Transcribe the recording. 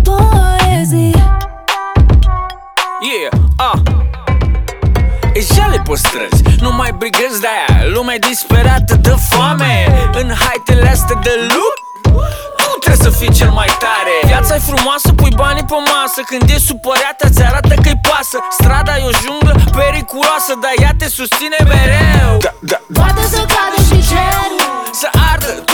poezii. E jale pe străzi, nu mai brigăți de-aia, lumea e disperată de foame. În haitele astea de lup, tu trebuie să fii cel mai tare. Viața e frumoasă, pui banii pe masă. Când e supărată, ți arată că-i pasă. Strada e o junglă periculoasă, dar ea te susține mereu. Poate să cadă și cerul, să ardă